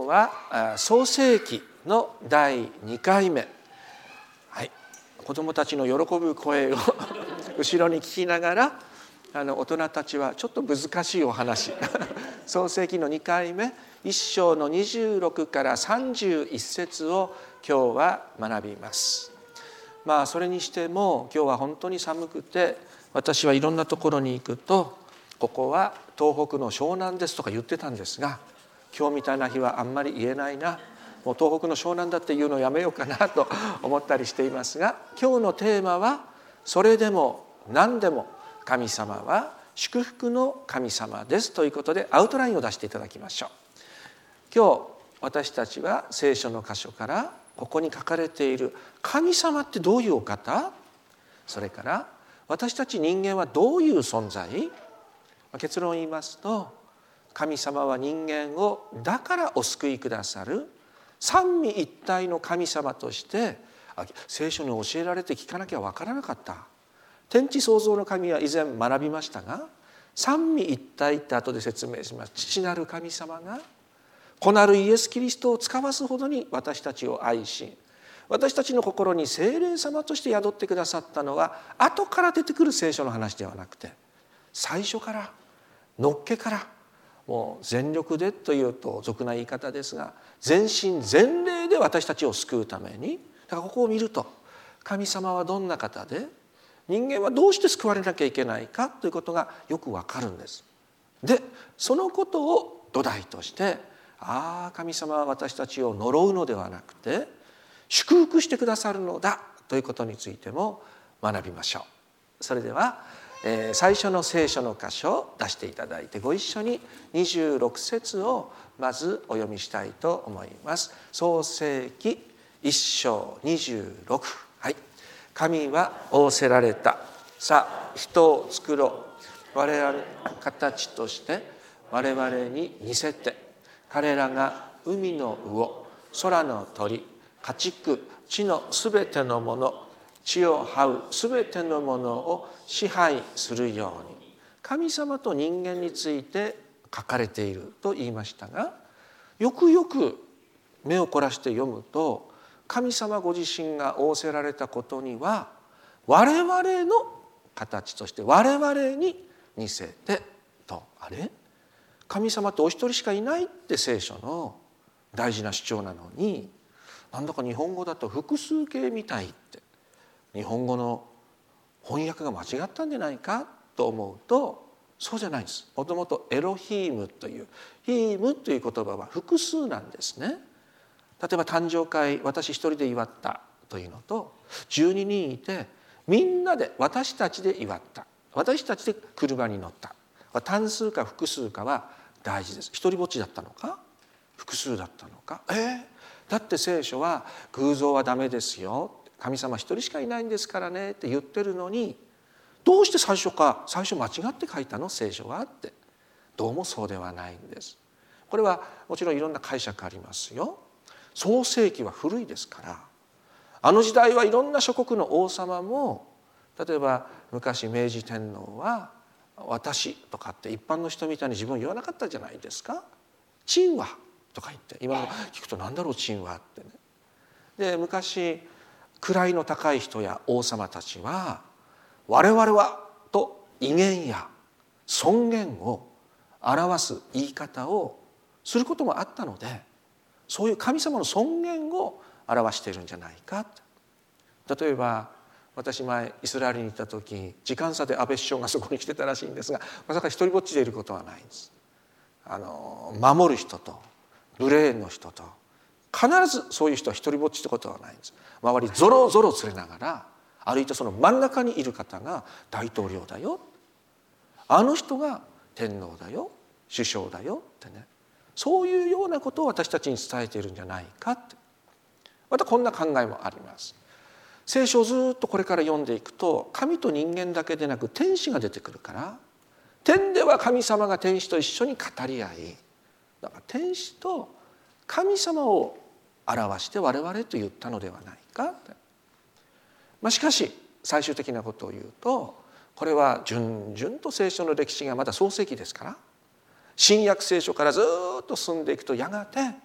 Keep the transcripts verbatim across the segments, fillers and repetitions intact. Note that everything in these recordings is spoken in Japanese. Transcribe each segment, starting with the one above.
は創世記のだいにかいめ、はい、子どもたちの喜ぶ声を後ろに聞きながら、あの大人たちはちょっと難しいお話創世記のにかいめいっ章のにじゅうろくからさんじゅういち節を今日は学びます。まあそれにしても今日は本当に寒くて、私はいろんなところに行くとここは東北の湘南ですとか言ってたんですが、今日みたいな日はあんまり言えないな、もう東北の湘南だって言うのやめようかなと思ったりしていますが、今日のテーマはそれでも何でも神様は祝福の神様ですということで、アウトラインを出していただきましょう。今日私たちは聖書の箇所からここに書かれている神様ってどういうお方、それから私たち人間はどういう存在、結論を言いますと、神様は人間をだからお救いくださる三位一体の神様として聖書に教えられて聞かなきゃ分からなかった。天地創造の神は以前学びましたが、三位一体って後で説明します。父なる神様が子なるイエス・キリストを使わすほどに私たちを愛し、私たちの心に聖霊様として宿ってくださったのは、後から出てくる聖書の話ではなくて、最初からのっけから、もう全力でというと俗な言い方ですが、全身全霊で私たちを救うために、だからここを見ると神様はどんな方で、人間はどうして救われなきゃいけないかということがよくわかるんです。でそのことを土台として、ああ神様は私たちを呪うのではなくて祝福してくださるのだということについても学びましょう。それでは、えー、最初の聖書の箇所を出していただいて、ご一緒ににじゅうろく節をまずお読みしたいと思います。創世記いっ章にじゅうろく、はい。神は仰せられた。さあ人を作ろう。我々の形として我々に似せて、彼らが海の魚、空の鳥、家畜、地のすべてのもの、地を這うすべてのものを支配するように。神様と人間について書かれていると言いましたが、よくよく目を凝らして読むと、神様ご自身が仰せられたことには、我々の形として我々に似せてと、あれ神様ってお一人しかいないって聖書の大事な主張なのに、なんだか日本語だと複数形みたいって、日本語の翻訳が間違ったんじゃないかと思うと、そうじゃないんです。もともとエロヒームという、ヒームという言葉は複数なんですね。例えば誕生会、私一人で祝ったというのと、じゅうににんいてみんなで私たちで祝った、私たちで車に乗った、単数か複数かは大事です。一人ぼっちだったのか複数だったのか、えー、だって聖書は偶像はダメですよ、神様一人しかいないんですからねって言ってるのに、どうして最初か最初間違って書いたの聖書はって、どうもそうではないんです。これはもちろんいろんな解釈ありますよ。創世記は古いですから、あの時代はいろんな諸国の王様も、例えば昔明治天皇は私とかって一般の人みたいに自分言わなかったじゃないですか。陳和とか言って、今聞くと何だろう陳和ってね。で昔位の高い人や王様たちは我々はと威厳や尊厳を表す言い方をすることもあったので、そういう神様の尊厳を表しているんじゃないか。例えば私前イスラエルに行った時、時間差で安倍首相がそこに来てたらしいんですが、まさか一人ぼっちでいることはないんです。あの守る人とブレーンの人と、必ずそういう人は一人ぼっちってことはないんです。周りゾロゾロ連れながら歩いて、その真ん中にいる方が大統領だよ、あの人が天皇だよ、首相だよってね、そういうようなことを私たちに伝えているんじゃないかって、またこんな考えもあります。聖書をずっとこれから読んでいくと、神と人間だけでなく天使が出てくるから、天では神様が天使と一緒に語り合い、だから天使と神様を表して我々と言ったのではないかって、まあ、しかし最終的なことを言うと、これは順々と聖書の歴史がまだ創世記ですから、新約聖書からずっと進んでいくと、やがて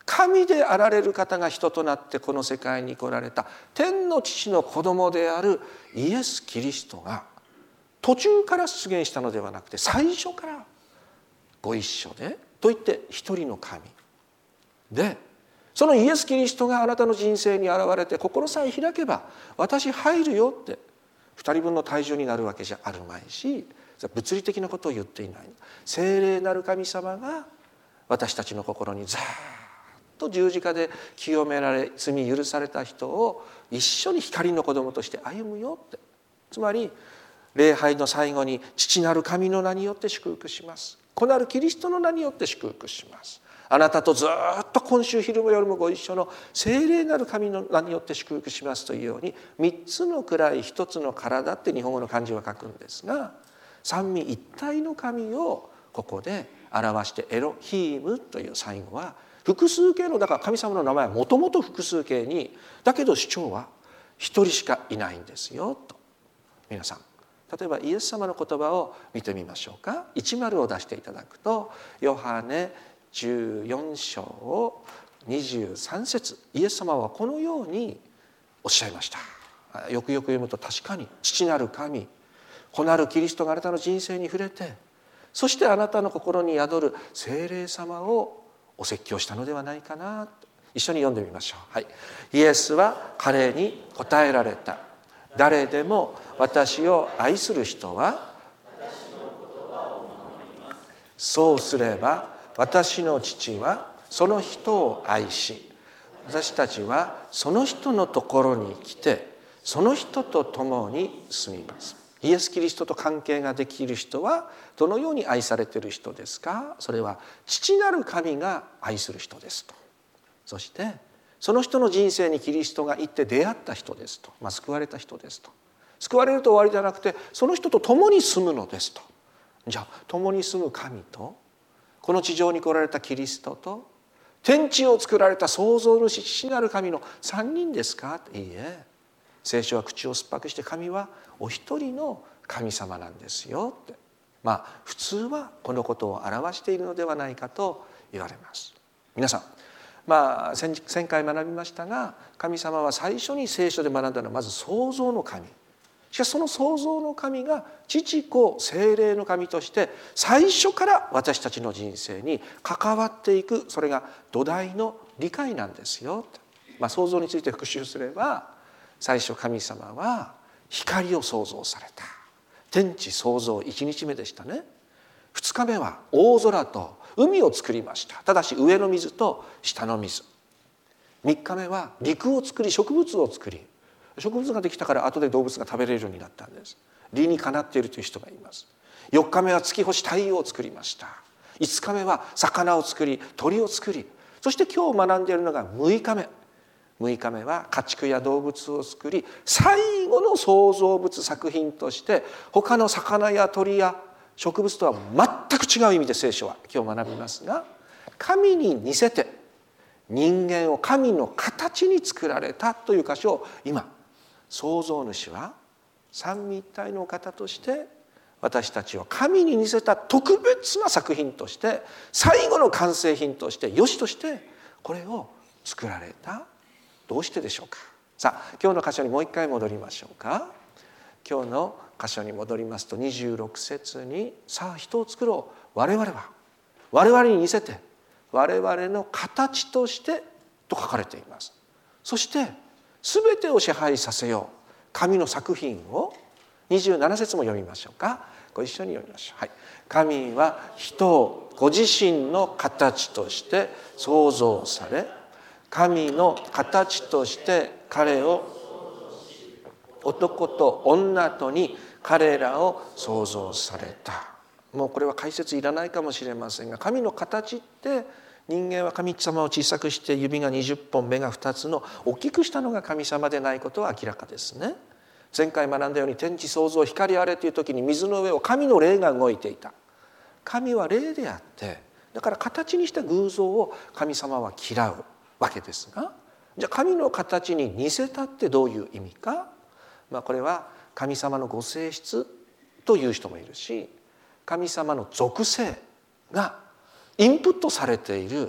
神であられる方が人となってこの世界に来られた天の父の子供であるイエス・キリストが途中から出現したのではなくて、最初からご一緒でと言って一人の神で、そのイエス・キリストがあなたの人生に現れて心さえ開けば私入るよって二人分の体重になるわけじゃあるまいし、物理的なことを言っていない。聖霊なる神様が私たちの心にざーっと十字架で清められ罪許された人を一緒に光の子供として歩むよって、つまり礼拝の最後に父なる神の名によって祝福します、子なるキリストの名によって祝福します、あなたとずっと今週昼も夜もご一緒の聖霊なる神の名によって祝福しますというように、三つの位一つの体って日本語の漢字は書くんですが、三位一体の神をここで表してエロヒームという最後は複数形の、だから神様の名前はもともと複数形に、だけど主張は一人しかいないんですよと。皆さん例えばイエス様の言葉を見てみましょうか。一丸を出していただくと、ヨハネじゅうよん章にじゅうさん節、イエス様はこのようにおっしゃいました。よくよく読むと、確かに父なる神、子なるキリストがあなたの人生に触れて、そしてあなたの心に宿る聖霊様をお説教したのではないかな。一緒に読んでみましょう。はい、イエスは彼に答えられた。誰でも私を愛する人はそうすれば、私の父はその人を愛し、私たちはその人のところに来てその人と共に住みます。イエス・キリストと関係ができる人はどのように愛されている人ですか。それは父なる神が愛する人ですと。そしてその人の人生にキリストが行って出会った人ですと、まあ、救われた人ですと。救われると終わりじゃなくて、その人と共に住むのですと。じゃあ共に住む神と、この地上に来られたキリストと、天地を作られた創造主父なる神の三人ですか。いいえ、聖書は口を酸っぱくして、神はお一人の神様なんですよって、まあ普通はこのことを表しているのではないかと言われます。皆さん、まあ 前, 前回学びましたが、神様は最初に聖書で学んだのはまず創造の神。しかしその創造の神が父子聖霊の神として最初から私たちの人生に関わっていく、それが土台の理解なんですよ。まあ、創造について復習すれば、最初神様は光を創造された。天地創造いちにちめでしたね。ふつかめは大空と海を作りました。ただし上の水と下の水。みっかめは陸を作り植物を作り、植物ができたから後で動物が食べれるようになったんです。理にかなっているという人がいます。よっかめは月星太陽を作りました。いつかめは魚を作り鳥を作り、そして今日学んでいるのがむいかめ。むいかめは家畜や動物を作り、最後の創造物作品として他の魚や鳥や植物とは全く違う意味で聖書は今日学びますが、神に似せて人間を神の形に作られたという箇所を今創造主は三位一体の方として私たちを神に似せた特別な作品として、最後の完成品として、良しとしてこれを作られた。どうしてでしょうか。さあ今日の箇所にもう一回戻りましょうか。今日の箇所に戻りますとにじゅうろく節に、さあ人を作ろう、我々は我々に似せて我々の形としてと書かれています。そして全てを支配させよう、神の作品をにじゅうなな節も読みましょうか。ご一緒に読みましょう。はい、神は人をご自身の形として創造され、神の形として彼を男と女とに彼らを創造された。もうこれは解説いらないかもしれませんが、神の形って人間は神様を小さくして指がにじゅっぽん目がふたつの大きくしたのが神様でないことは明らかですね。前回学んだように天地創造光あれという時に水の上を神の霊が動いていた。神は霊であって、だから形にした偶像を神様は嫌うわけですが、じゃあ神の形に似せたってどういう意味か、まあ、これは神様のご性質という人もいるし、神様の属性がインプットされている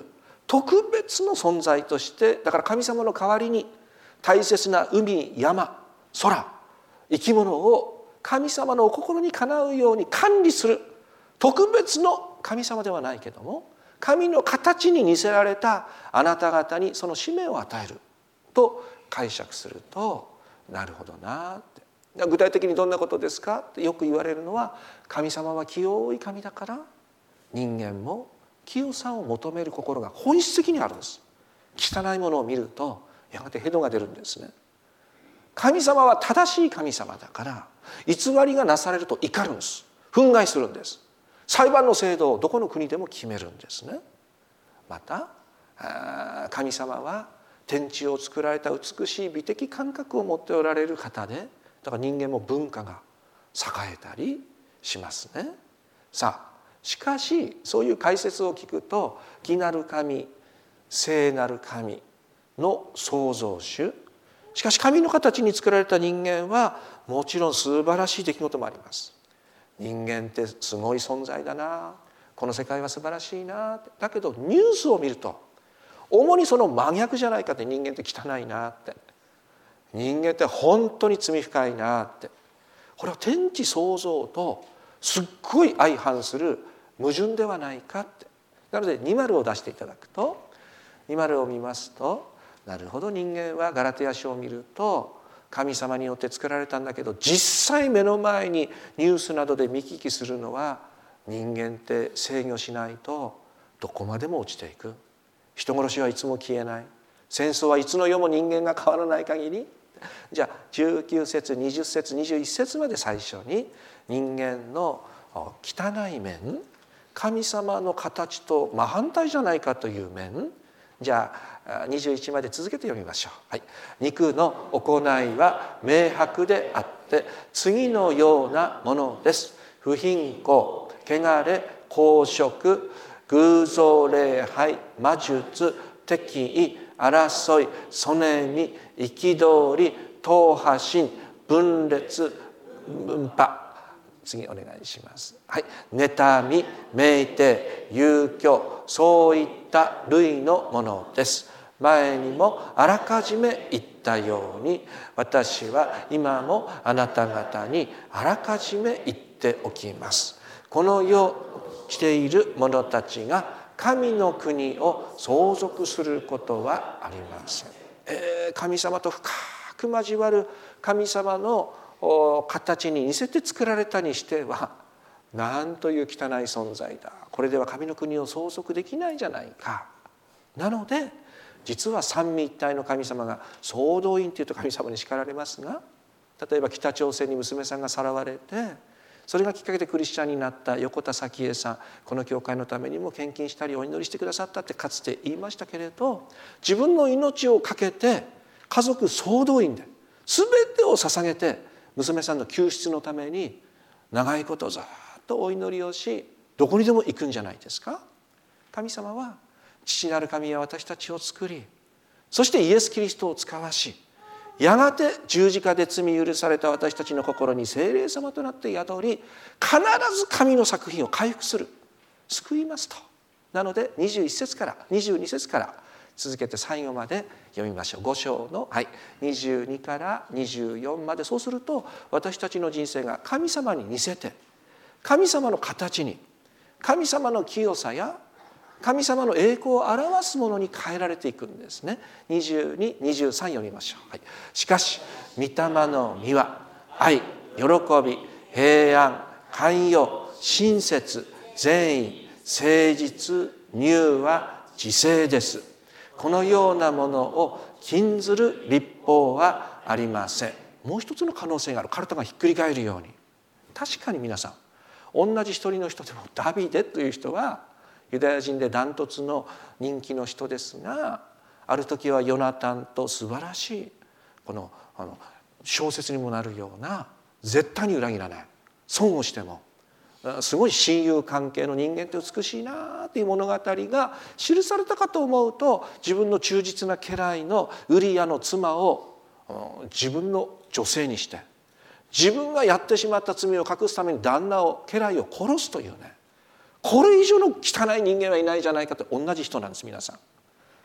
特別の存在として、だから神様の代わりに大切な海、山、空、生き物を神様のお心にかなうように管理する特別の神様ではないけども、神の形に似せられたあなた方にその使命を与えると解釈すると、なるほどなって。具体的にどんなことですかってよく言われるのは、神様は清い神だから人間も清さを求める心が本質的にあるんです。汚いものを見るとやがてヘドが出るんですね。神様は正しい神様だから偽りがなされると怒るんです。憤慨するんです。裁判の制度をどこの国でも決めるんですね。また神様は天地を作られた美しい美的感覚を持っておられる方で、だから人間も文化が栄えたりしますね。さあしかしそういう解説を聞くと、義なる神、聖なる神の創造主、しかし神の形に作られた人間はもちろん素晴らしい出来事もあります。人間ってすごい存在だな、この世界は素晴らしいな。だけどニュースを見ると主にその真逆じゃないかって、人間って汚いなって、人間って本当に罪深いなって、これは天地創造とすっごい相反する矛盾ではないかって。なのでに丸を出していただくと、に丸を見ますと、なるほど、人間はガラテヤ書を見ると神様によって作られたんだけど、実際目の前にニュースなどで見聞きするのは、人間って制御しないとどこまでも落ちていく。人殺しはいつも消えない。戦争はいつの世も人間が変わらない限り。じゃあじゅうきゅう節、にじゅう節、にじゅういち節まで最初に人間の汚い面、神様の形と真反対じゃないかという面、じゃあにじゅういちまで続けて読みましょう。はい、肉の行いは明白であって次のようなものです。不貧困、汚れ、公職、偶像礼拝、魔術、敵意、争い、そねみ、憤り、党派心、分裂、分派。次お願いします。はい、妬み、酩酊、遊興、そういった類のものです。前にもあらかじめ言ったように、私は今もあなた方にあらかじめ言っておきます。この世している者たちが神の国を相続することはありません。えー、神様と深く交わる神様の形に似せて作られたにしては、なんという汚い存在だ、これでは神の国を相続できないじゃないか。なので実は三位一体の神様が、総動員というと神様に叱られますが、例えば北朝鮮に娘さんがさらわれて、それがきっかけでクリスチャンになった横田早紀江さん、この教会のためにも献金したりお祈りしてくださったってかつて言いましたけれど、自分の命を懸けて家族総動員で全てを捧げて娘さんの救出のために長いことずっとお祈りをし、どこにでも行くんじゃないですか。神様は父なる神は私たちを作り、そしてイエス・キリストを使わし、やがて十字架で罪許された私たちの心に聖霊様となって宿り、必ず神の作品を回復する、救いますと。なのでにじゅういち節からにじゅうに節から続けて最後まで読みましょう。ご章の、はい、にじゅうにからにじゅうよんまで。そうすると私たちの人生が神様に似せて、神様の形に、神様の清さや神様の栄光を表すものに変えられていくんですね。にじゅうに、にじゅうさん読みましょう。はい、しかし御霊の実は愛、喜び、平安、寛容、親切、善意、誠実、柔和、自制です。このようなものを禁ずる律法はありません。もう一つの可能性がある。体がひっくり返るように。確かに皆さん、同じ一人の人でもダビデという人はユダヤ人でダントツの人気の人ですが、ある時はヨナタンと素晴らしいこのあの小説にもなるような、絶対に裏切らない、損をしてもすごい親友関係の人間って美しいなという物語が記されたかと思うと、自分の忠実な家来のウリヤの妻を自分の女性にして、自分がやってしまった罪を隠すために旦那を、家来を殺すというね、これ以上の汚い人間はいないじゃないかと。同じ人なんです皆さん。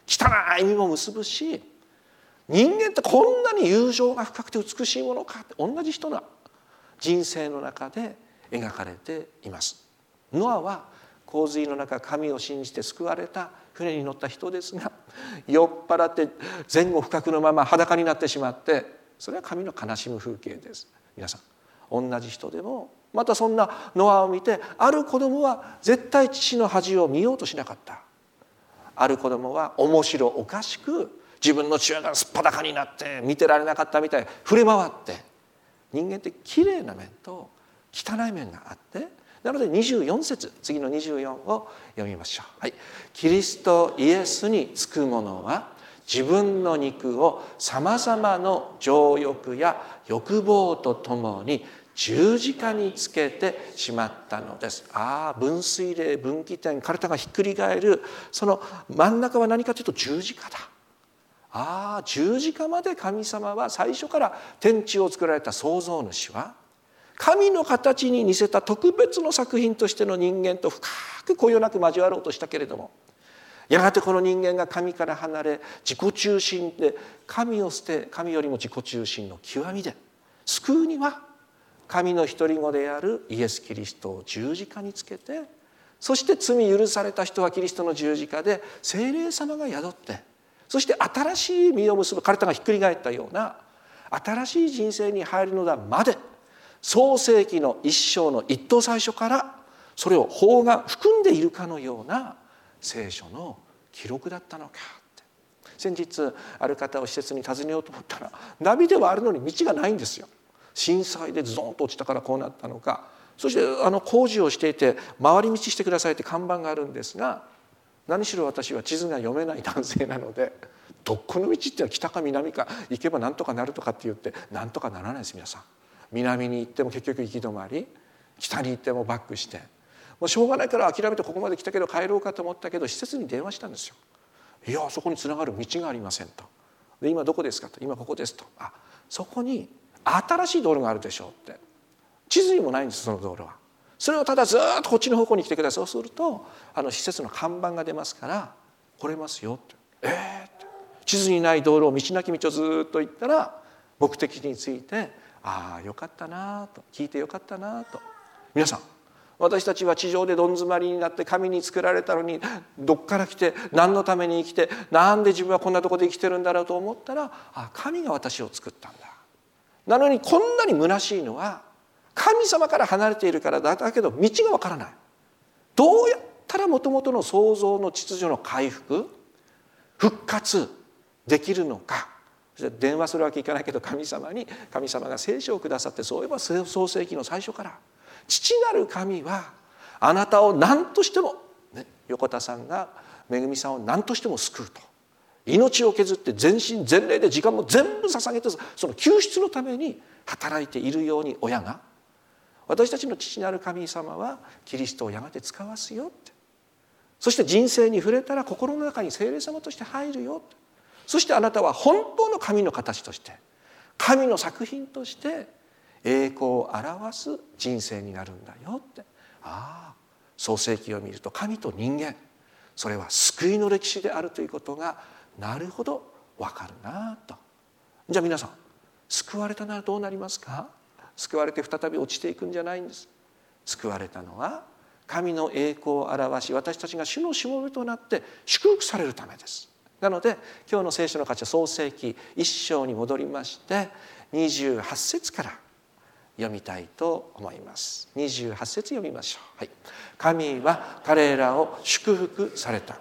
汚い実も結ぶし、人間ってこんなに友情が深くて美しいものかって、同じ人の人生の中で描かれています。ノアは洪水の中、神を信じて救われた船に乗った人ですが、酔っ払って前後不覚のまま裸になってしまって、それは神の悲しむ風景です。皆さん、同じ人でもまたそんなノアを見て、ある子供は絶対父の恥を見ようとしなかった。ある子供は面白おかしく自分の父親がすっぱだかになって見てられなかったみたいに触れ回って、人間ってきれいな面と汚い面があって、なのでにじゅうよん節、次のにじゅうよんを読みましょう。はい、キリストイエスにつく者は自分の肉をさまざまの情欲や欲望とともに十字架につけてしまったのです。ああ、分水嶺、分岐点、体がひっくり返るその真ん中は何かというと十字架だ。ああ、十字架まで神様は最初から天地を作られた創造主は神の形に似せた特別の作品としての人間と深くこよなく交わろうとしたけれども、やがてこの人間が神から離れ自己中心で神を捨て、神よりも自己中心の極みで救うには神の独り子であるイエス・キリストを十字架につけて、そして罪許された人はキリストの十字架で聖霊様が宿って、そして新しい実を結ぶ、体がひっくり返ったような新しい人生に入るのだまで、創世記の一章の一等最初からそれを法が含んでいるかのような聖書の記録だったのかって。先日ある方を施設に訪ねようと思ったら、ナビではあるのに道がないんですよ。震災でズドンと落ちたからこうなったのか、そしてあの工事をしていて回り道してくださいって看板があるんですが、何しろ私は地図が読めない男性なので、どこの道っていうのは北か南か、行けばなんとかなるとかって言ってなんとかならないです。皆さん、南に行っても結局行き止まり、北に行ってもバックして、もうしょうがないから諦めてここまで来たけど帰ろうかと思ったけど、施設に電話したんですよ。いや、そこにつながる道がありませんと。で、今どこですかと。今ここですと。あ、そこに新しい道路があるでしょうって。地図にもないんです、その道路は。それをただずっとこっちの方向に来てください。そうするとあの施設の看板が出ますから来れますよって。えーって、地図にない道路を、道なき道をずっと行ったら目的について、ああよかったなと、聞いてよかったなと。皆さん、私たちは地上でどん詰まりになって神に作られたのに、どっから来て何のために生きて、なんで自分はこんなところで生きてるんだろうと思ったら、あ、神が私を作ったんだ。なのにこんなに虚しいのは神様から離れているからだ。だけど道がわからない。どうやったらもともとの創造の秩序の回復、復活できるのか。電話するわけいかないけど、神様に神様が聖書をくださって、そういえば創世記の最初から父なる神はあなたを何としても、ね、横田さんがめぐみさんを何としても救うと、命を削って全身全霊で時間も全部捧げて、その救出のために働いているように、親が、私たちの父なる神様はキリストをやがて使わすよって、そして人生に触れたら心の中に聖霊様として入るよって、そしてあなたは本当の神の形として、神の作品として栄光を表す人生になるんだよって。ああ、創世記を見ると神と人間、それは救いの歴史であるということがなるほど分かるなと。じゃあ皆さん、救われたならどうなりますか？救われて再び落ちていくんじゃないんです。救われたのは神の栄光を表し、私たちが主のしもべとなって祝福されるためです。なので今日の聖書の箇所、創世記一章に戻りましてにじゅうはち節から読みたいと思います。にじゅうはち節読みましょう。はい、神は彼らを祝福された。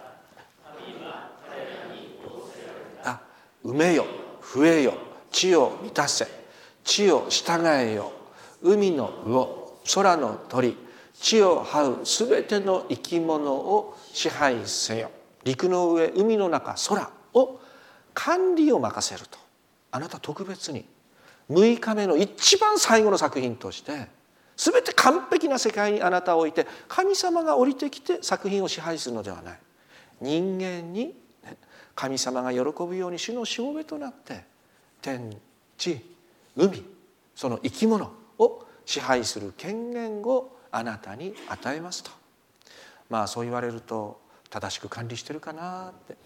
あ、埋めよ、増えよ、地を満たせ、地を従えよ、海の魚、空の鳥、地を這うすべての生き物を支配せよ。陸の上、海の中、空を管理を任せると。あなた特別にむいかめの一番最後の作品として、すべて完璧な世界にあなたを置いて、神様が降りてきて作品を支配するのではない。人間に神様が喜ぶように主のしもべとなって、天地海、その生き物を支配する権限をあなたに与えますと。まあそう言われると、正しく管理してるかなって、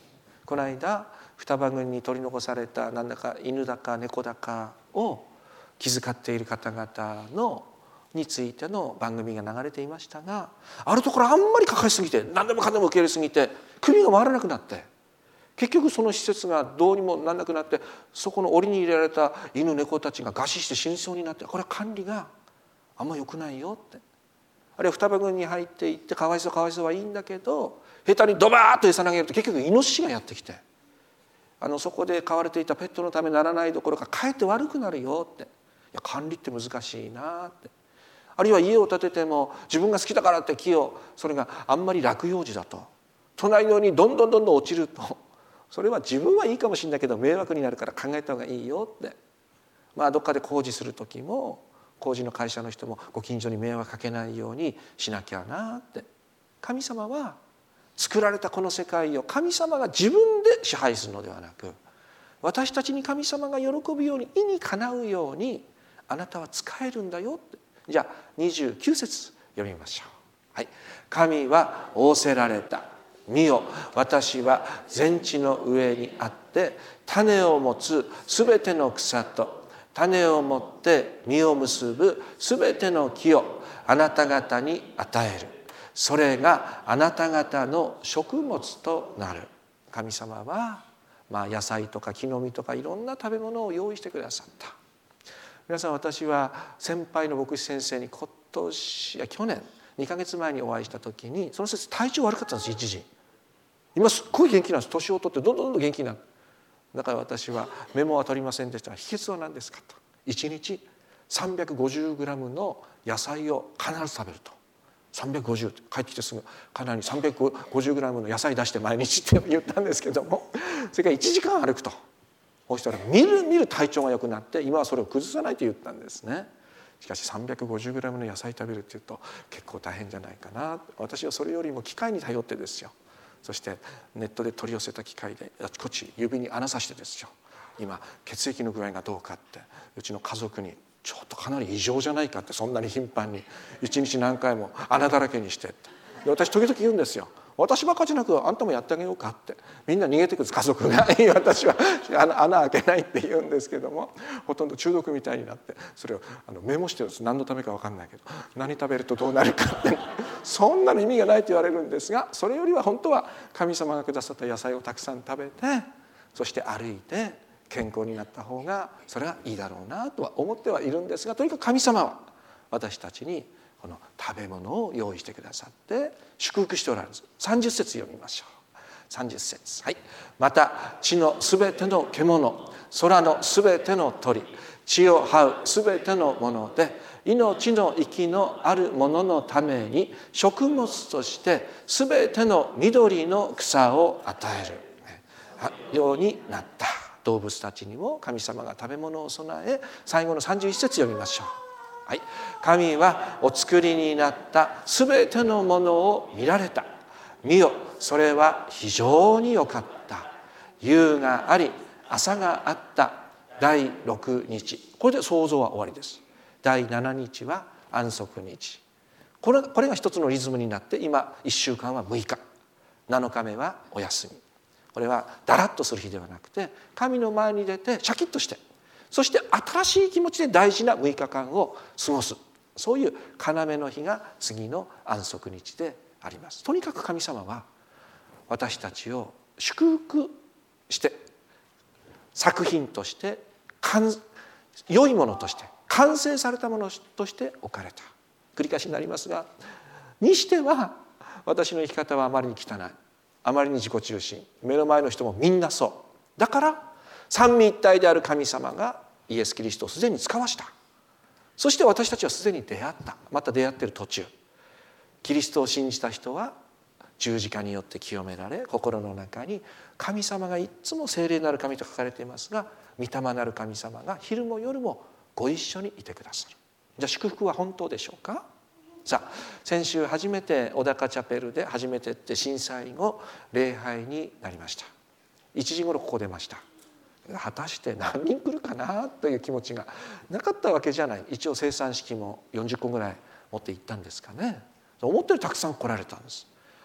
この間双葉郡に取り残された何だか犬だか猫だかを気遣っている方々のについての番組が流れていましたが、あるところあんまりかかりすぎて何でもかんでも受け入れすぎて首が回らなくなって、結局その施設がどうにもなんなくなって、そこの檻に入れられた犬猫たちが餓死して死にそうになって、これは管理があんま良くないよって。あるいは双葉郡に入っていってかわいそうかわいそうはいいんだけど、下手にドバーッと餌投げると結局イノシシがやってきて、あのそこで飼われていたペットのためにならないどころかかえって悪くなるよって。いや管理って難しいなって。あるいは家を建てても自分が好きだからって木を、それがあんまり落葉樹だと隣のにどんどんどんどん落ちると、それは自分はいいかもしれないけど迷惑になるから考えた方がいいよって。まあどっかで工事する時も工事の会社の人もご近所に迷惑かけないようにしなきゃなって。神様は作られたこの世界を神様が自分で支配するのではなく、私たちに神様が喜ぶように意にかなうようにあなたは使えるんだよって。じゃあにじゅうきゅう節読みましょう。はい、神は仰せられた。見よ、私は全地の上にあって種を持つすべての草と種を持って実を結ぶすべての木をあなた方に与える。それがあなた方の食物となる。神様は、まあ、野菜とか木の実とかいろんな食べ物を用意してくださった。皆さん、私は先輩の牧師先生に今年や去年にかげつまえにお会いした時に、その先生体調悪かったんです。一時今すっごい元気なんです。年を取ってどんどんどんどん元気になる。だから私はメモは取りませんでしたが、秘訣は何ですかと。いちにちさんびゃくごじゅうグラムの野菜を必ず食べると。さんびゃくごじゅうって帰ってきてすぐかなりさんびゃくごじゅうグラムの野菜出して毎日って言ったんですけども、それからいちじかん歩くと。そうしたらみるみる体調が良くなって、今はそれを崩さないと言ったんですね。しかしさんびゃくごじゅうグラムの野菜食べるっていうと結構大変じゃないかな。私はそれよりも機械に頼ってですよ。そしてネットで取り寄せた機械であちこち指に穴さしてですよ、今血液の具合がどうかって、うちの家族にちょっとかなり異常じゃないかって、そんなに頻繁にいちにち何回も穴だらけにしてって。で私時々言うんですよ。私ばっかじゃなくあんたもやってあげようかって。みんな逃げてくる家族が私は穴, 穴開けないって言うんですけども、ほとんど中毒みたいになって、それをあのメモしてるんです。何のためか分かんないけど、何食べるとどうなるかってそんなの意味がないと言われるんですが、それよりは本当は神様がくださった野菜をたくさん食べて、そして歩いて健康になった方がそれはいいだろうなとは思ってはいるんですが、とにかく神様は私たちにこの食べ物を用意してくださって祝福しておられるんです。さんじゅっ節読みましょう。さんじゅっ節、はい、また地のすべての獣、空のすべての鳥、地を這うすべてのもので命の息のあるもののために食物としてすべての緑の草を与えるようになった。動物たちにも神様が食べ物を備え、最後のさんじゅういっ節読みましょう。はい、神はお作りになったすべてのものを見られた。見よ、それは非常に良かった。夕があり朝があっただいろくにち。これで創造は終わりです。だいしちにちは安息日。これ、これが一つのリズムになって、今いっしゅうかんはむいか、なのかめはお休み。これはだらっとする日ではなくて、神の前に出てシャキッとして、そして新しい気持ちで大事なむいかかんを過ごす、そういう要の日が次の安息日であります。とにかく神様は私たちを祝福して作品として良いものとして完成されたものとして置かれた。繰り返しになりますが、にしては私の生き方はあまりに汚い、あまりに自己中心、目の前の人もみんなそう。だから三位一体である神様がイエス・キリストをすでに使わした。そして私たちはすでに出会った。また出会っている途中。キリストを信じた人は十字架によって清められ、心の中に神様がいつも聖霊なる神と書かれていますが、御霊なる神様が昼も夜もご一緒にいてくださる。じゃあ祝福は本当でしょうか。さあ、先週初めて小高チャペルで初めてって震災後礼拝になりました。いちじ頃ここ出ました。果たして何人来るかなという気持ちがなかったわけじゃない。一応生産式もよんじゅっこぐらい持って行ったんですかね。思ったよりたくさん来られたんです。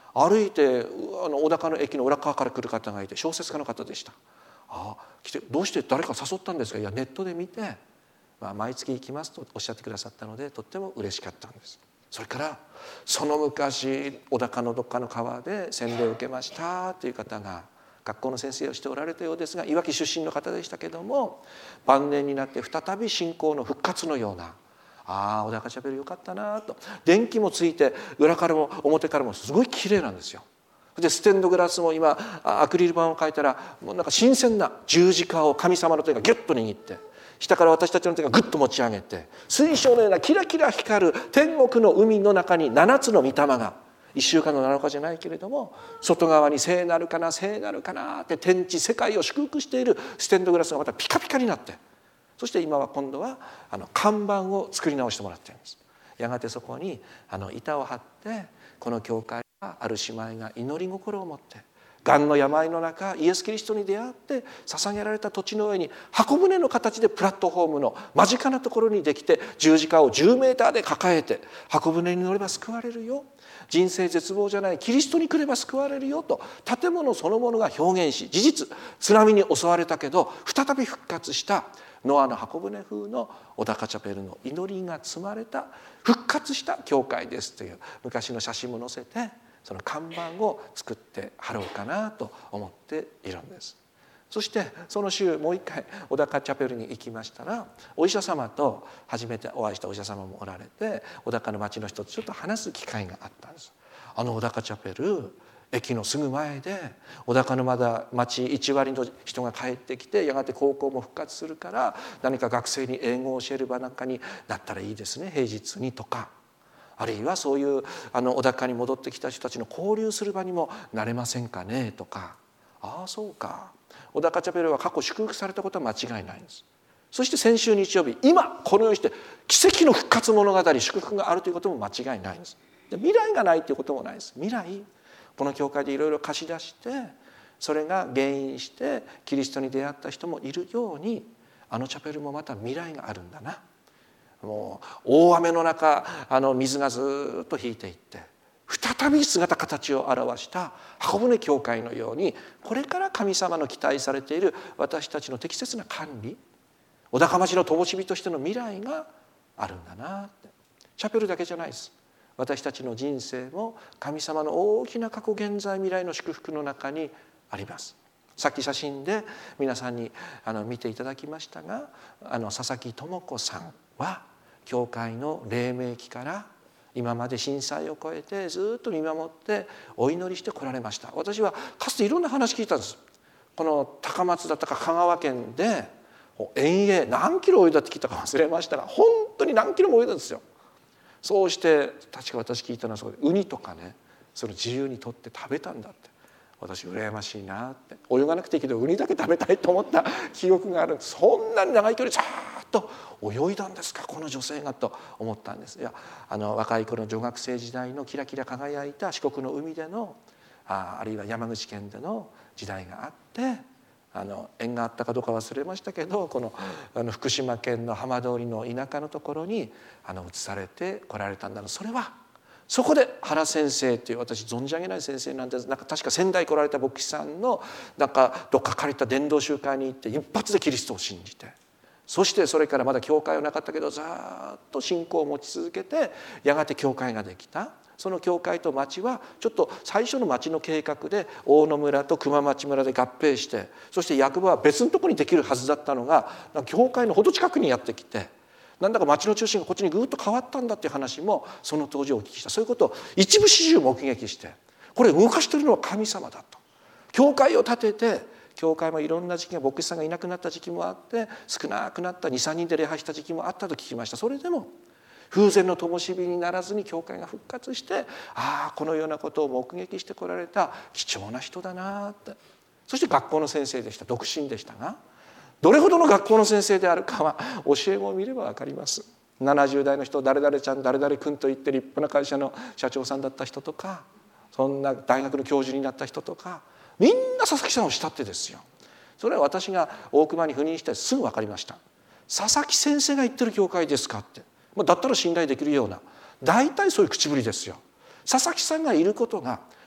歩いてあの小高の駅の裏側から来る方がいて、小説家の方でした。ああ来て、どうして誰か誘ったんですか。いやネットで見て、まあ、毎月行きますとおっしゃってくださったので、とっても嬉しかったんです。それからその昔小高のどっかの川で洗礼を受けましたという方が学校の先生をしておられたようですが、いわき出身の方でしたけども、晩年になって再び信仰の復活のような、ああ小高チャペルよかったなと。電気もついて裏からも表からもすごい綺麗なんですよ。でステンドグラスも今アクリル板を描いたら、もうなんか新鮮な十字架を神様の手がギュッと握って、下から私たちの手がグッと持ち上げて、水晶のようなキラキラ光る天国の海の中にななつの御霊が、いっしゅうかんのなのかじゃないけれども、外側に聖なるかな聖なるかなって天地世界を祝福しているステンドグラスがまたピカピカになって、そして今は今度はあの看板を作り直してもらっているんです。やがてそこにあの板を張って、この教会はある姉妹が祈り心を持ってがんの病の中イエス・キリストに出会って捧げられた土地の上に箱舟の形でプラットフォームの間近なところにできて、十字架をじゅうメーターで抱えて箱舟に乗れば救われるよ、人生絶望じゃないキリストに来れば救われるよと建物そのものが表現し、事実津波に襲われたけど再び復活したノアの箱舟風の小高チャペルの祈りが積まれた復活した教会ですという昔の写真も載せて、その看板を作って貼ろうかなと思っているんです。そしてその週もう一回小高チャペルに行きましたら、お医者様と初めてお会いしたお医者様もおられて、小高の町の人とちょっと話す機会があったんです。あの小高チャペル駅のすぐ前で小高のまだ町いち割の人が帰ってきて、やがて高校も復活するから何か学生に英語を教える場なんかになったらいいですね、平日にとか、あるいはそういうあの小高に戻ってきた人たちの交流する場にもなれませんかねとか、ああそうか、小高チャペルは過去祝福されたことは間違いないんです。そして先週日曜日、今このようにして奇跡の復活物語、祝福があるということも間違いないんです。で未来がないということもないです。未来この教会でいろいろ貸し出して、それが原因してキリストに出会った人もいるように、あのチャペルもまた未来があるんだな。もう大雨の中あの水がずっと引いていって再び姿形を現した箱舟教会のように、これから神様の期待されている私たちの適切な管理、小高町の灯火としての未来があるんだなって。チャペルだけじゃないです。私たちの人生も神様の大きな過去現在未来の祝福の中にあります。さっき写真で皆さんにあの見ていただきましたが、あの佐々木智子さんは教会の黎明期から今まで震災を越えてずっと見守ってお祈りしてこられました。私はかつていろんな話聞いたんです。この高松だったか香川県で遠泳何キロ泳いだって聞いたか忘れましたが、本当に何キロも泳いだんですよ。そうして確か私聞いたのはそうで、ウニとかね、それ自由に取って食べたんだって。私羨ましいなって、泳がなくていいけどウニだけ食べたいと思った記憶がある。そんなに長い距離さーっと泳いだんですかこの女性がと思ったんです。いや、あの若い頃の女学生時代のキラキラ輝いた四国の海での あ, あるいは山口県での時代があって、あの縁があったかどうか忘れましたけど、このあの福島県の浜通りの田舎のところにあの移されて来られたんだろう。それはそこで原先生という、私存じ上げない先生なんです。なんか確か仙台来られた牧師さんのなんかどっか借りた伝道集会に行って一発でキリストを信じて、そしてそれからまだ教会はなかったけどずっと信仰を持ち続けて、やがて教会ができた。その教会と町はちょっと最初の町の計画で大野村と熊町村で合併して、そして役場は別のところにできるはずだったのが教会のほど近くにやってきて、なんだか町の中心がこっちにぐっと変わったんだっていう話もその当時お聞きした。そういうことを一部始終目撃して、これ動かしているのは神様だと。教会を建てて、教会もいろんな時期が牧師さんがいなくなった時期もあって、少なくなったにさんにんで礼拝した時期もあったと聞きました。それでも風前の灯火にならずに教会が復活して、ああこのようなことを目撃してこられた貴重な人だなって。そして学校の先生でした。独身でしたが、どれほどの学校の先生であるかは教え子を見れば分かります。ななじゅう代の人、誰々ちゃん誰々君と言って立派な会社の社長さんだった人とか、そんな大学の教授になった人とか、みんな佐々木さんを慕ってですよ。それは私が大熊に赴任してすぐ分かりました。佐々木先生が言ってる教会ですかって、だったら信頼できるような、大体そういう口ぶりですよ。佐々木さんがいることが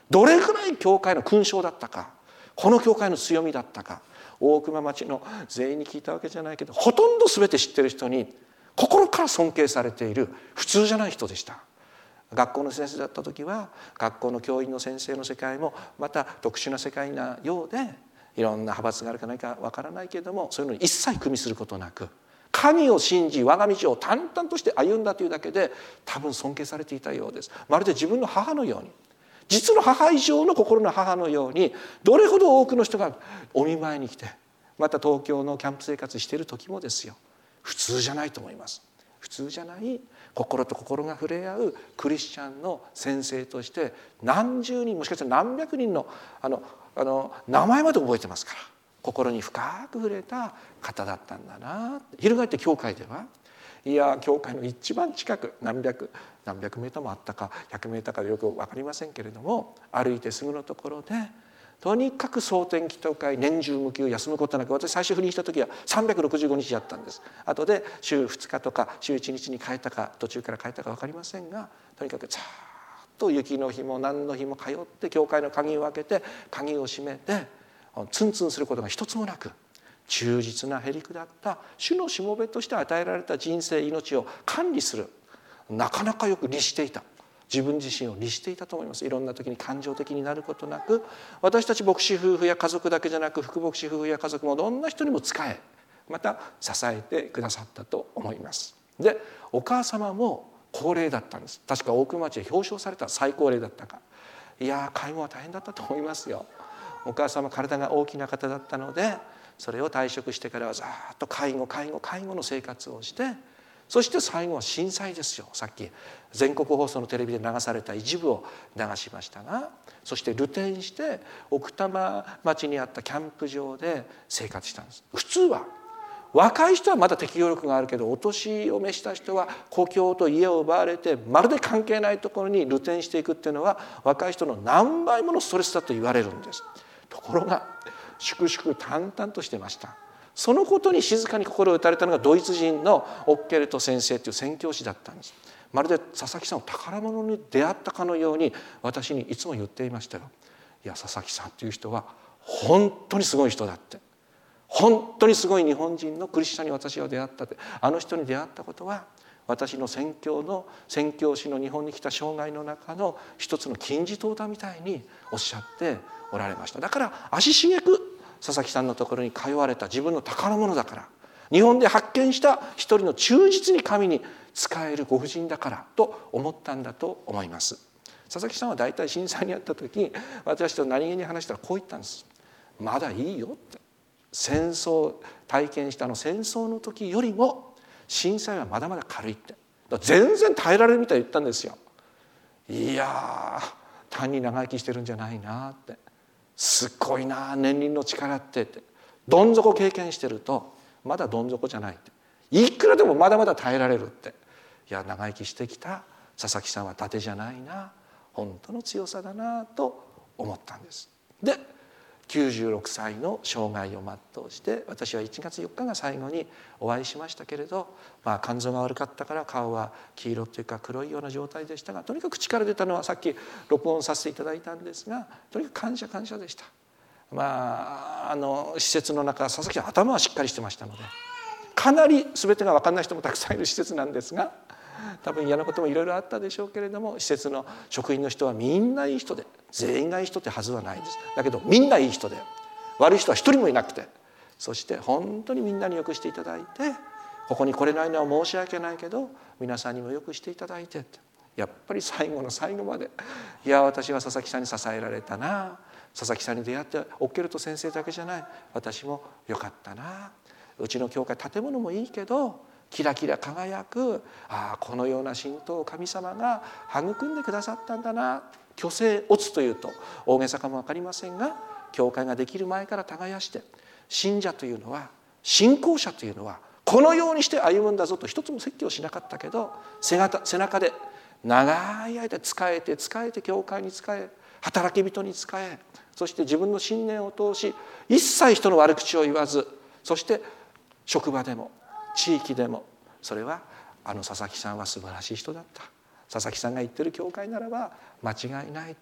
どれくらい教会の勲章だったか、この教会の強みだったか、大熊町の全員に聞いたわけじゃないけど、ほとんど全て知っている人に心から尊敬されている普通じゃない人でした。学校の先生だった時は学校の教員の先生の世界もまた特殊な世界なようで、いろんな派閥があるかないかわからないけれども、そういうのに一切組みすることなく、神を信じ我が道を淡々として歩んだというだけで多分尊敬されていたようです。まるで自分の母のように、実の母以上の心の母のように、どれほど多くの人がお見舞いに来て、また東京のキャンプ生活している時もですよ、普通じゃないと思います。普通じゃない心と心が触れ合うクリスチャンの先生として、何十人もしかしたら何百人のあのあの名前まで覚えてますから、心に深く触れた方だったんだな。翻って教会では、いや教会の一番近く、何百何百メーターもあったかひゃくメーターかよく分かりませんけれども、歩いてすぐのところで、とにかく蒼天祈祷会、年中無休休むことなく、私最初赴任した時はさんびゃくろくじゅうごにちやったんです。後で週ふつかとか週いちにちに変えたか、途中から変えたか分かりませんが、とにかくざーっと雪の日も何の日も通って教会の鍵を開けて鍵を閉めて、ツンツンすることが一つもなく、忠実なへりくだった主のしもべとして与えられた人生、命を管理する、なかなかよく律していた、自分自身を律していたと思います。いろんな時に感情的になることなく、私たち牧師夫婦や家族だけじゃなく、副牧師夫婦や家族もどんな人にも仕え、また支えてくださったと思います。で、お母様も高齢だったんです。確か大熊町で表彰された最高齢だったか。いや介護は大変だったと思いますよ。お母様体が大きな方だったので、それを退職してからはざっと介護介護介護の生活をして、そして最後は震災ですよ。さっき全国放送のテレビで流された一部を流しましたが、そして流転して奥多摩町にあったキャンプ場で生活したんです。普通は若い人はまだ適応力があるけど、お年を召した人は故郷と家を奪われてまるで関係ないところに流転していくっていうのは、若い人の何倍ものストレスだと言われるんです。ところが粛々淡々としてました。そのことに静かに心を打たれたのがドイツ人のオッケルト先生という宣教師だったんです。まるで佐々木さんを宝物に出会ったかのように私にいつも言っていましたよ。いや佐々木さんという人は本当にすごい人だって、本当にすごい日本人のクリスチャンに私は出会ったって、あの人に出会ったことは私の宣教の宣教師の日本に来た生涯の中の一つの金字塔だみたいにおっしゃっておられました。だから足しげく佐々木さんのところに通われた、自分の宝物だから、日本で発見した一人の忠実に神に仕えるご婦人だからと思ったんだと思います。佐々木さんは大体震災にあった時、私と何気に話したらこう言ったんです。まだいいよって、戦争体験したあの戦争の時よりも震災はまだまだ軽いって、全然耐えられるみたいに言ったんですよ。いやー単に長生きしてるんじゃないなって、すっごいな年輪の力ってって、どん底経験してるとまだどん底じゃないって、いくらでもまだまだ耐えられるって、いや長生きしてきた佐々木さんは伊達じゃないな、本当の強さだなと思ったんです。できゅうじゅうろくさいの生涯を全うして、私はいちがつよっかが最後にお会いしましたけれど、まあ、肝臓が悪かったから顔は黄色というか黒いような状態でしたが、とにかく口から出たのはさっき録音させていただいたんですが、とにかく感謝感謝でした。まああの施設の中、佐々木さん頭はしっかりしてましたので、かなり全てが分かんない人もたくさんいる施設なんですが、多分嫌なこともいろいろあったでしょうけれども、施設の職員の人はみんないい人で、全員がいい人ってはずはないです。だけどみんないい人で、悪い人は一人もいなくて、そして本当にみんなによくしていただいて、ここに来れないのは申し訳ないけど皆さんにもよくしていただいて、やっぱり最後の最後まで、いや私は佐々木さんに支えられたな、佐々木さんに出会ってオッケルト先生だけじゃない、私もよかったな、うちの教会建物もいいけどキラキラ輝く、ああこのような神道を神様が育んでくださったんだな。虚勢オツというと大げさかも分かりませんが、教会ができる前から耕して、信者というのは、信仰者というのはこのようにして歩むんだぞと一つも説教しなかったけど、背中で長い間仕えて仕えて教会に仕え、働き人に仕え、そして自分の信念を通し一切人の悪口を言わず、そして職場でも地域でも、それはあの佐々木さんは素晴らしい人だった、佐々木さんが言ってる教会ならば間違いないと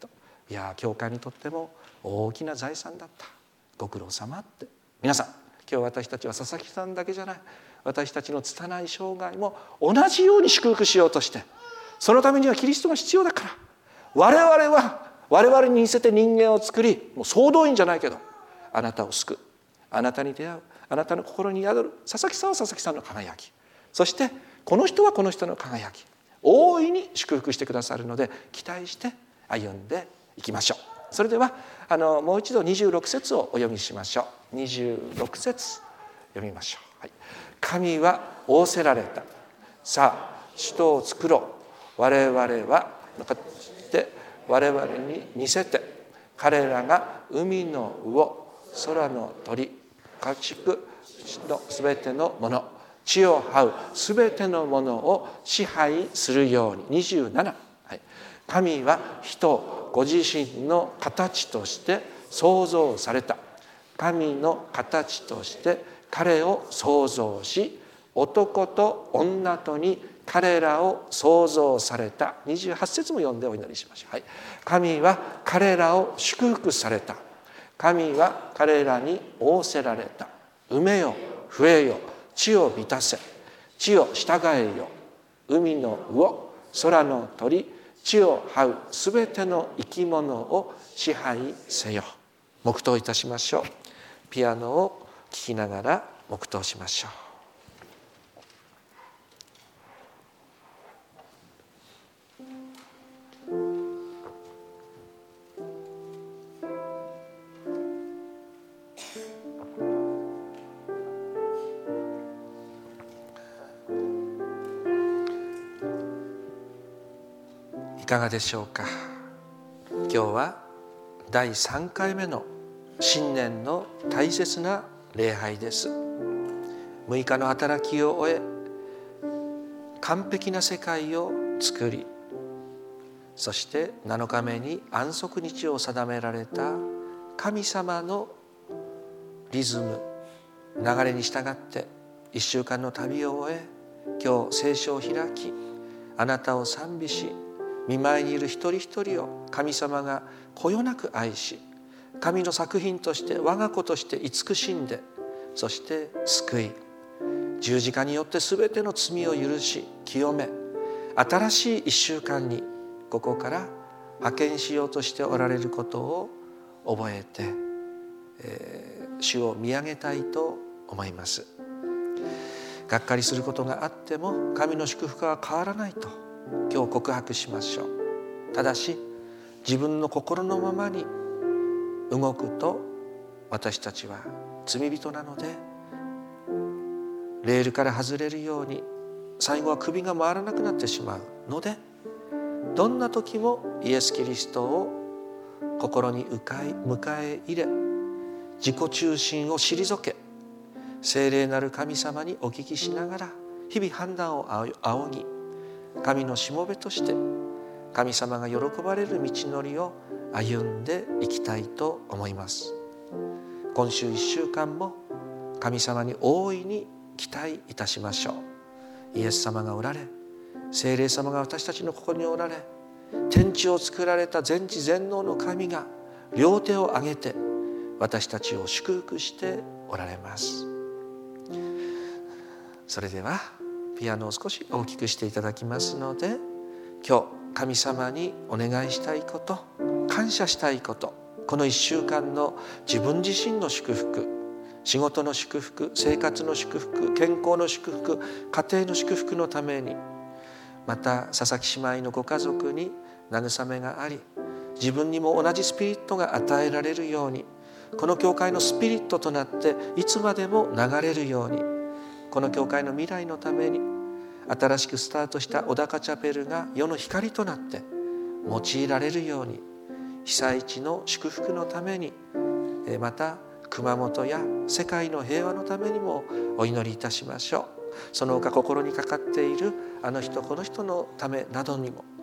いや教会にとっても大きな財産だった、ご苦労様って。皆さん、今日私たちは佐々木さんだけじゃない、私たちの拙い生涯も同じように祝福しようとして、そのためにはキリストが必要だから、我々は我々に似せて人間を作り、もう総動員じゃないけどあなたを救う、あなたに出会う、あなたの心に宿る佐々木さんは佐々木さんの輝き、そしてこの人はこの人の輝き、大いに祝福してくださるので、期待して歩んでいきましょう。それではあのもう一度にじゅうろく節をお読みしましょう。にじゅうろく節読みましょう。はい、神は仰せられた。さあ首都を作ろう。我々はで我々に似せて、彼らが海の魚、空の鳥、家畜のすべてのもの、地を這うすべてのものを支配するように。にじゅうなな、はい、神は人をご自身の形として創造された。神の形として彼を創造し、男と女とに彼らを創造された。にじゅうはち節も読んでお祈りしましょう。はい、神は彼らを祝福された。神は彼らに仰せられた。埋めよ、増えよ、地を満たせ、地を従えよ。海の魚、空の鳥、地を這うすべての生き物を支配せよ。黙祷いたしましょう。ピアノを聴きながら黙祷しましょう。いかがでしょうか。今日はだいさんかいめの新年の大切な礼拝です。むいかの働きを終え、完璧な世界を作り、そしてなのかめに安息日を定められた神様のリズム、流れに従っていっしゅうかんの旅を終え、今日聖書を開き、あなたを賛美し、御前にいる一人一人を神様がこよなく愛し、神の作品として我が子として慈しんで、そして救い、十字架によってすべての罪を許し清め、新しい一週間にここから派遣しようとしておられることを覚えて、えー、主を見上げたいと思います。がっかりすることがあっても神の祝福は変わらないと今日告白しましょう。ただし自分の心のままに動くと私たちは罪人なので、レールから外れるように最後は首が回らなくなってしまうので、どんな時もイエス・キリストを心に迎え入れ、自己中心を退け、聖霊なる神様にお聞きしながら日々判断を仰ぎ、神のしもべとして神様が喜ばれる道のりを歩んでいきたいと思います。今週いっしゅうかんも神様に大いに期待いたしましょう。イエス様がおられ、聖霊様が私たちのここにおられ、天地を作られた全知全能の神が両手を挙げて私たちを祝福しておられます。それではピアノを少し大きくしていただきますので、今日神様にお願いしたいこと、感謝したいこと、このいっしゅうかんの自分自身の祝福、仕事の祝福、生活の祝福、健康の祝福、家庭の祝福のために、また佐々木姉妹のご家族に慰めがあり、自分にも同じスピリットが与えられるように、この教会のスピリットとなっていつまでも流れるように、この教会の未来のために新しくスタートした小高チャペルが世の光となって用いられるように、被災地の祝福のために、また熊本や世界の平和のためにもお祈りいたしましょう。その他心にかかっているあの人この人のためなどにも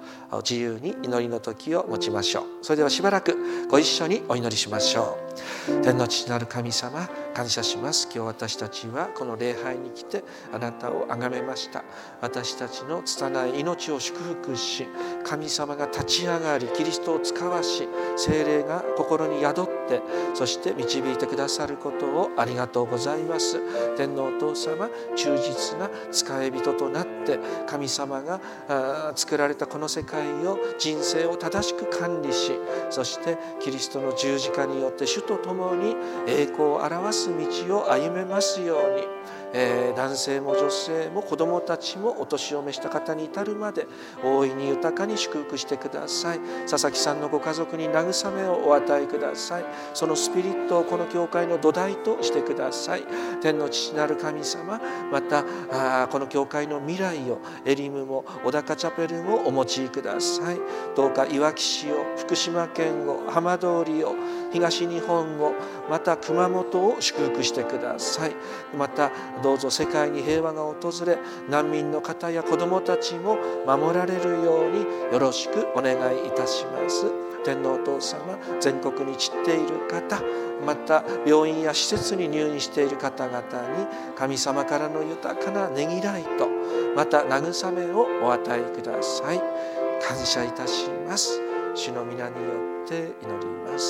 自由に祈りの時を持ちましょう。それではしばらくご一緒にお祈りしましょう。天の父なる神様、感謝します。今日私たちはこの礼拝に来てあなたを崇めました。私たちの拙い命を祝福し、神様が立ち上がりキリストを使わし、聖霊が心に宿って、そして導いてくださることをありがとうございます。天のお父様、忠実な使い人となって神様が作られたこの世界を、人生を正しく管理し、そしてキリストの十字架によって主と共に栄光を表す道を歩めますように、えー、男性も女性も子どもたちもお年を召した方に至るまで大いに豊かに祝福してください。佐々木さんのご家族に慰めをお与えください。そのスピリットをこの教会の土台としてください。天の父なる神様、またあこの教会の未来を、エリムも小高チャペルもお持ちください。どうかいわき市を、福島県を、浜通りを、東日本を、また熊本を祝福してください。またどうぞ世界に平和が訪れ、難民の方や子どもたちも守られるようによろしくお願いいたします。天皇お父様、全国に散っている方、また病院や施設に入院している方々に神様からの豊かなねぎらいと、また慰めをお与えください。感謝いたします。主の皆によって祈ります。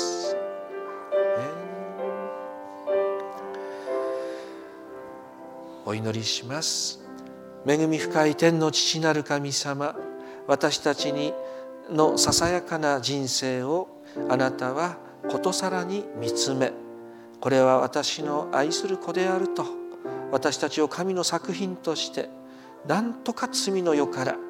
お祈りします。恵み深い天の父なる神様、私たちにのささやかな人生をあなたはことさらに見つめ、これは私の愛する子であると、私たちを神の作品としてなんとか罪の世から、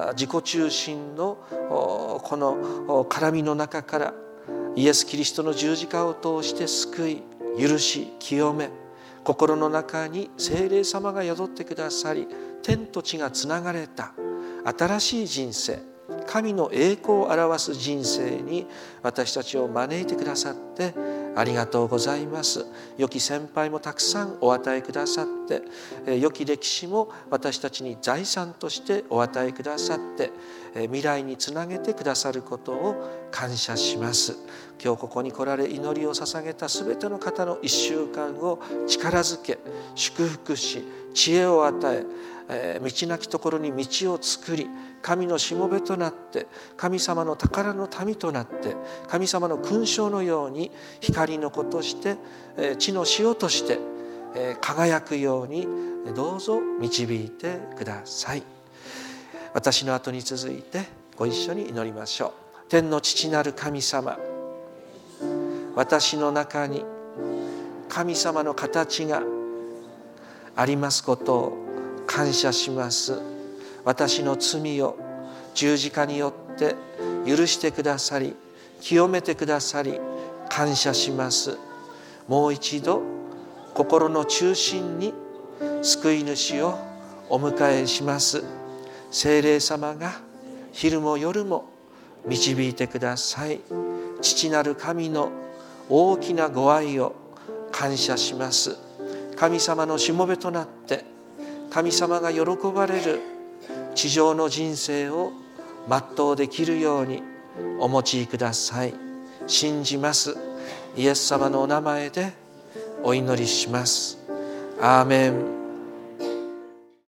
自己中心のこの絡みの中からイエス・キリストの十字架を通して救い、許し、清め、心の中に聖霊様が宿ってくださり、天と地がつながれた新しい人生、神の栄光を表す人生に私たちを招いてくださってありがとうございます。良き先輩もたくさんお与えくださって、良き歴史も私たちに財産としてお与えくださって、未来につなげてくださることを感謝します。今日ここに来られ祈りを捧げたすべての方の一週間を力づけ、祝福し、知恵を与え、えー、道なきところに道を作り、神のしもべとなって、神様の宝の民となって、神様の勲章のように光の子として、えー、地の塩として、えー、輝くようにどうぞ導いてください。私の後に続いてご一緒に祈りましょう。天の父なる神様、私の中に神様の形がありますことを感謝します。私の罪を十字架によって許してくださり、清めてくださり感謝します。もう一度心の中心に救い主をお迎えします。聖霊様が昼も夜も導いてください。父なる神の大きなご愛を感謝します。神様のしもべとなって神様が喜ばれる地上の人生を全うできるようにお持ちください。信じます。イエス様のお名前でお祈りします。アーメン。